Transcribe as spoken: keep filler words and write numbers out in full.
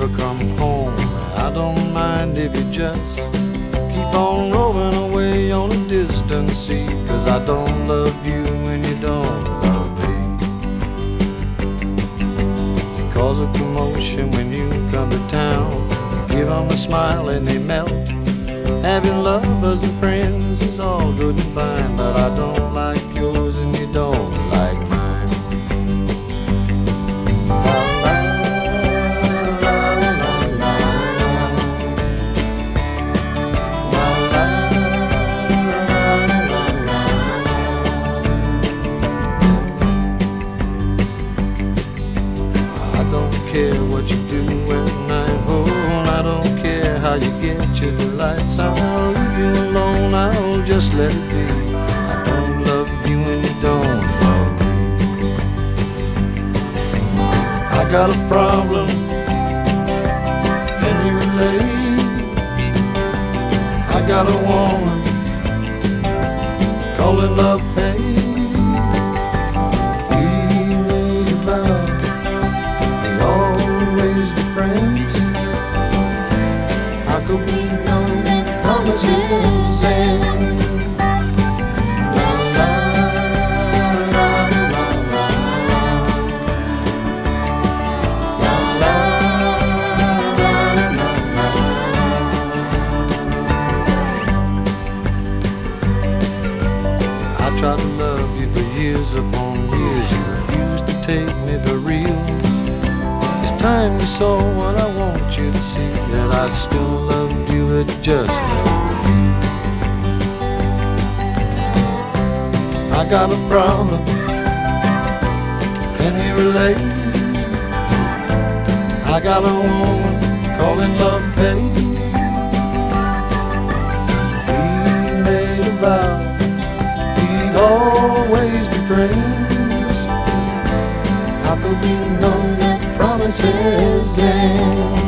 come home. I don't mind if you just keep on rolling away on a distant sea, 'cause I don't love you when you don't love me. You cause a commotion when you come to town. You give them a smile and they melt. Having lovers and friends is all good and fine, but I don't like yours and you don't like mine. I don't care what you do when I'm home. I don't care how you get your delights. I'll leave you alone, I'll just let it be. I don't love you and you don't love me. I got a problem, can you relate? I got a woman, call it love hate. We made a vow, we'd always be friends. How could we know that promises end? La la la la la la. La la la la la. I tried to love you for years upon years. You refused to take me for real. It's time you saw what I want you to see, that I'd still love you at just love me. I got a problem, can you relate? I got a woman calling love hate. We made a vow, we'd always be friends. How could we know that promises end?